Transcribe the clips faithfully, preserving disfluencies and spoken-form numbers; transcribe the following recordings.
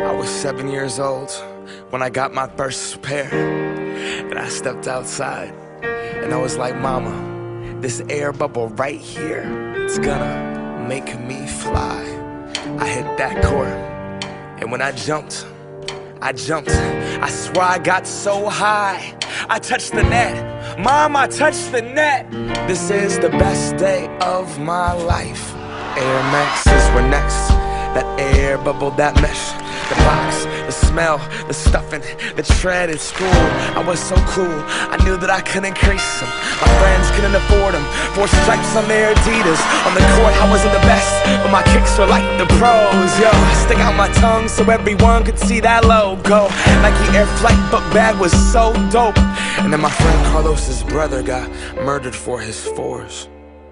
I was seven years old when I got my first pair, and I stepped outside and I was like, mama, this air bubble right here, it's gonna make me fly. I hit that court, and when I jumped, I jumped, I swear I got so high, I touched the net. Mom, I touched the net. This is the best day of my life. Air Maxes were next. That air bubble, that mesh, the box, the smell, the stuffing, the tread at school. I was so cool, I knew that I couldn't crease them. My friends couldn't afford them. Four stripes on their Adidas. On the court, I wasn't the best, but my kicks were like the pros. Yo, stick out my tongue so everyone could see that logo. Nike Air Flight book bag was so dope. And then my friend Carlos's brother got murdered for his fours.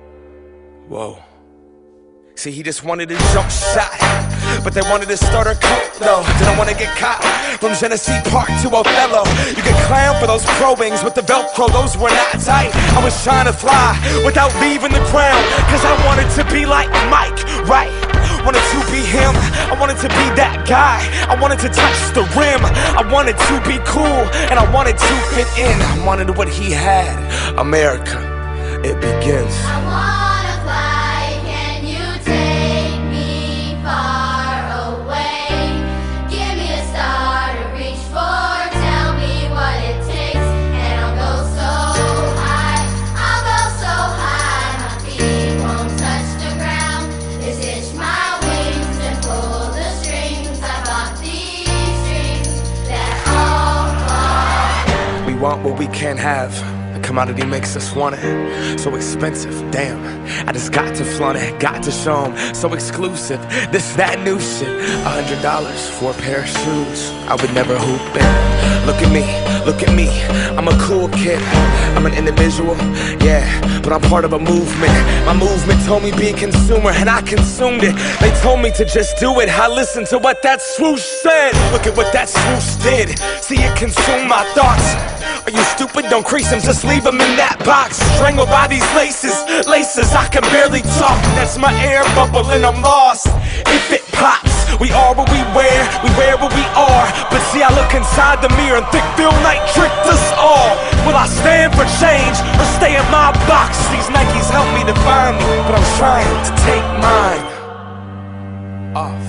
Whoa. See, he just wanted a jump shot, but they wanted to start a cult though. Didn't want to get caught. From Genesee Park to Othello, you could clown for those pro wings with the Velcro, those were not tight. I was trying to fly without leaving the ground, cause I wanted to be like Mike, right? Wanted to be him, I wanted to be that guy. I wanted to touch the rim, I wanted to be cool, and I wanted to fit in. I wanted what he had. America, it begins. I wanna fly, can you take me far away? Give me a star to reach for, tell me what it takes, and I'll go so high, I'll go so high, my feet won't touch the ground. Just itch my wings and pull the strings. I bought these strings that all fall. We want what we can't have. The commodity makes us want it. So expensive, damn. I just got to flaunt it, got to show 'em. So exclusive, this, that new shit. A hundred dollars for a pair of shoes. I would never hoop in. Look at me, look at me. I'm a cool kid. I'm an individual, yeah, but I'm part of a movement. My movement told me be a consumer, and I consumed it. They told me to just do it. I listened to what that swoosh said. Look at what that swoosh did. See it consume my thoughts. Are you stupid? Don't crease them, just leave them in that box. Strangled by these laces, laces, I can barely talk. That's my air bubble and I'm lost. If it pops, we are what we wear, we wear what we are. But see, I look inside the mirror and think Phil Knight tricked us all. Will I stand for change or stay in my box? These Nikes help me define me, but I'm trying to take mine off.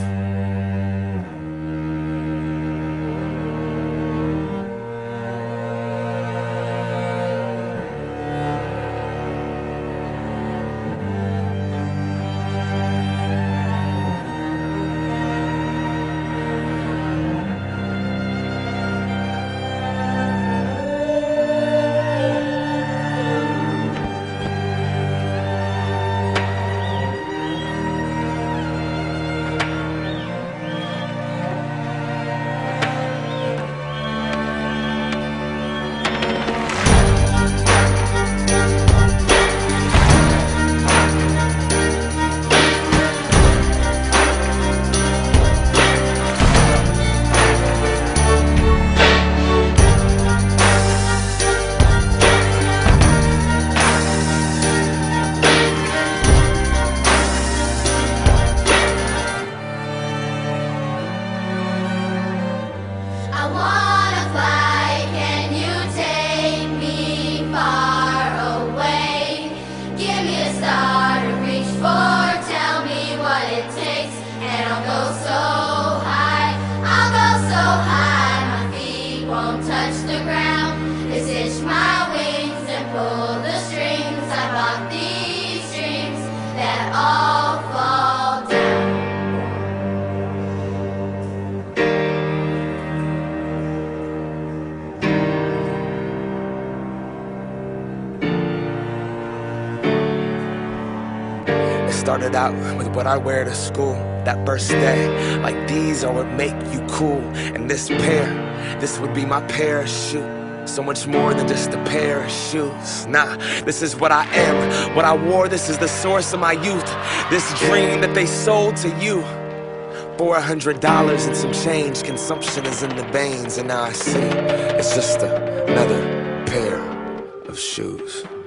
I wanna fly, can you take me far away? Give me a star to reach for, tell me what it takes, and I'll go so high, I'll go so high, my feet won't touch the ground. Just itch my wings and pull the strings. I bought these strings that all fall down. Started out with what I wear to school that first day. Like these are what make you cool. And this pair, this would be my parachute. So much more than just a pair of shoes. Nah, this is what I am. What I wore, this is the source of my youth. This dream that they sold to you. For a hundred dollars and some change, consumption is in the veins. And now I see it's just a, another pair of shoes.